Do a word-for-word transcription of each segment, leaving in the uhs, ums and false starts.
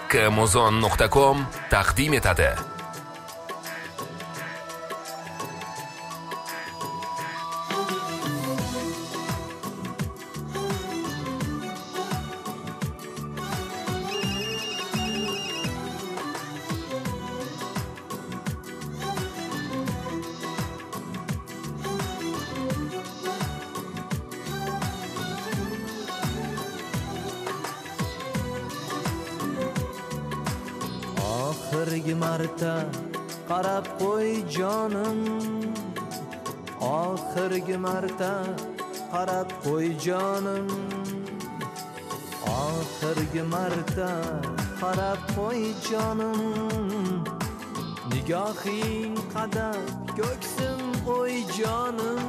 Amazon nuqta com taqdim etadi. Oxirgi marta qarab qo'y jonim, oxirgi marta qarab qo'y jonim, oxirgi marta qarab qo'y jonim, nigohing qadar ko'ksim qo'y jonim,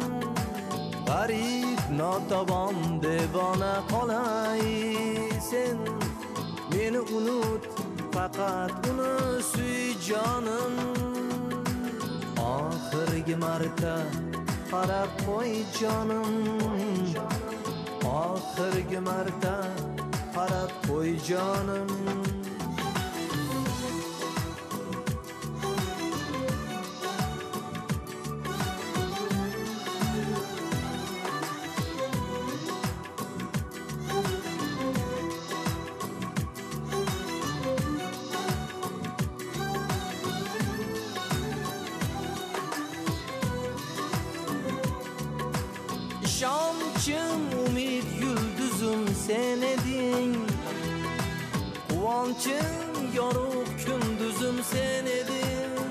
g'arib notobon devona qolay sen meni unut, faqat uni suy jonim, oxirgi marta qarab qo'y jonim, oxirgi marta qarab qo'y jonim. Ishonchim, umid yulduzim sen eding, quvonchim, yorug' kunduzim sen eding.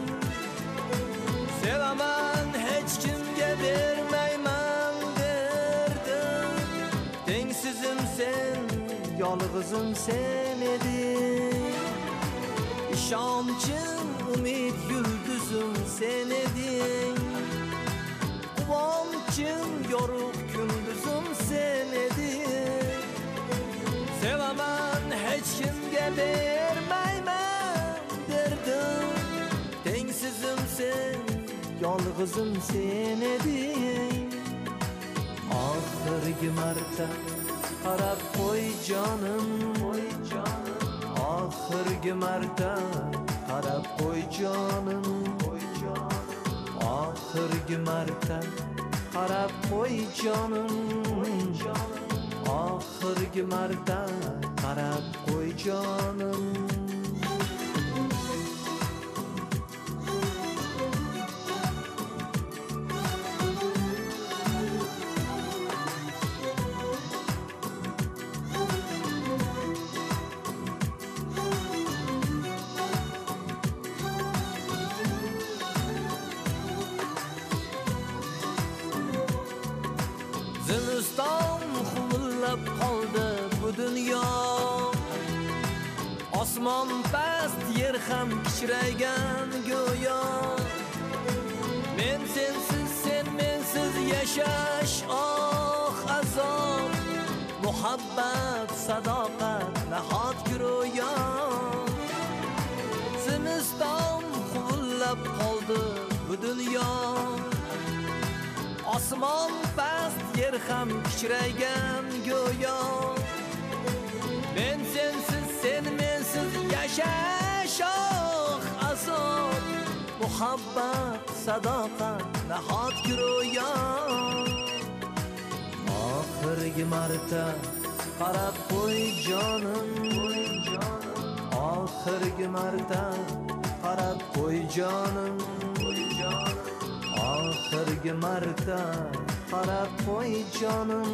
Sevaman, hech kimga bermayman derdim, tengsizim sen, yolg'izim sen eding. Ishonchim, umid yulduzim sen eding, quvonchim, yorug' kunduzim sen eding. Sevaman, hech kimga bermayman derdim, tengsizim sen, yolg'izim sen eding. Oxirgi marta qarab qo'y jonim, oxirgi marta qarab qo'y jonim, oxirgi marta qarab qo'y jonim, oxirgi marta qarab qo'y jonim. Zimiston huvillab qoldi bu dunyo, osmon past, yer ham kichraygan go'yo. Men sensiz, sen mensiz yashash oh azob, muhabbat, sadoqat nahot kiroyo. Zimiston huvillab qoldi bu dunyo, osmon past, yer ham kichraygan go'yo. Men sensiz, sen mensiz yashash oh azob, muhabbat, sadoqat nahot kiroyo. Oxirgi marta qarab qo'y jonim, oxirgi marta qarab qo'y jonim, oxirgi marta qarab qo'y jonim,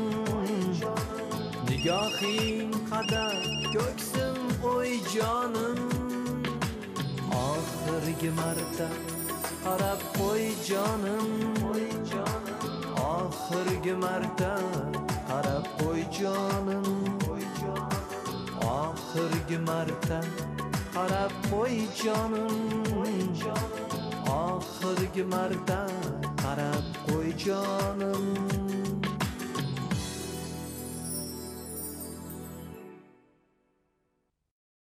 nigohing qadar ko'ksim qo'y jonim, oxirgi marta qarab qo'y jonim, oxirgi marta qarab qo'y jonim, oxirgi marta qarab qo'y jonim, oxirgi marta qarab qo'y jonim.